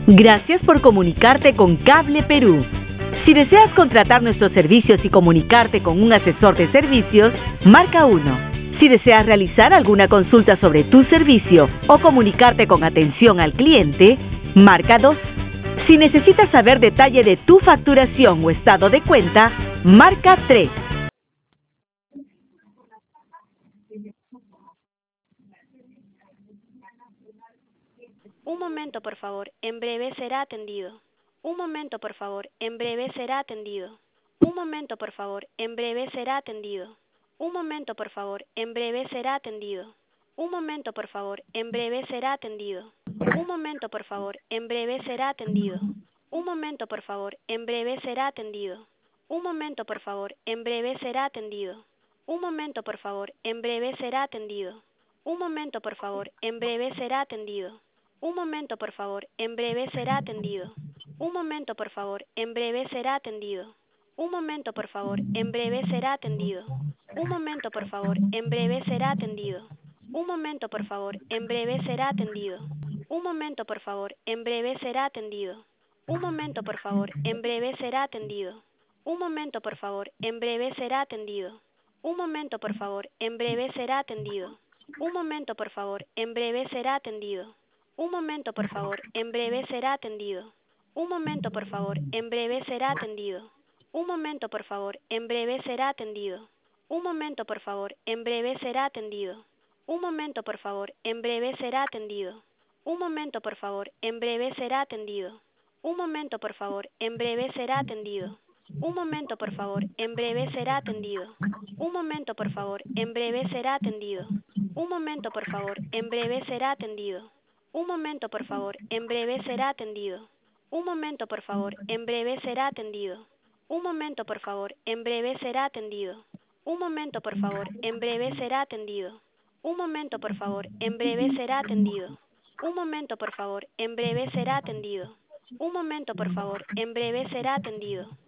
Gracias por comunicarte con Cable Perú. Si deseas contratar nuestros servicios y comunicarte con un asesor de servicios, marca 1. Si deseas realizar alguna consulta sobre tu servicio o comunicarte con atención al cliente, marca 2. Si necesitas saber detalle de tu facturación o estado de cuenta, marca 3. Un momento, por favor. En breve será atendido. Un momento, por favor. En breve será atendido. Un momento, por favor. En breve será atendido. Un momento, por favor. En breve será atendido. Un momento, por favor. En breve será atendido. Un momento, por favor. En breve será atendido. Un momento, por favor. En breve será atendido. Un momento, por favor. En breve será atendido. Un momento, por favor. En breve será atendido. Un momento, por favor. En breve será atendido. Un momento, por favor. En breve será atendido. Un momento, por favor. En breve será atendido. Un momento, por favor. En breve será atendido. Un momento, por favor. En breve será atendido. Un momento, por favor. En breve será atendido. Un momento, por favor. En breve será atendido. Un momento, por favor. En breve será atendido. Un momento, por favor. En breve será atendido. Un momento, por favor. En breve será atendido. Un momento, por favor. En breve será atendido. Un momento, por favor. En breve será atendido. Un momento, por favor. En breve será atendido. Un momento, por favor. En breve será atendido. Un momento, por favor. En breve será atendido. Un momento, por favor. En breve será atendido. Un momento, por favor. En breve será atendido. Un momento, por favor. En breve será atendido. Un momento, por favor. En breve será atendido. Un momento, por favor. En breve será atendido. Un momento, por favor. En breve será atendido. Un momento, por favor. En breve será atendido. Un momento, por favor. En breve será atendido. Un momento, por favor. En breve será atendido. Un momento, por favor. En breve será atendido. Un momento, por favor. En breve será atendido. Un momento, por favor. En breve será atendido. Un momento, por favor. En breve será atendido.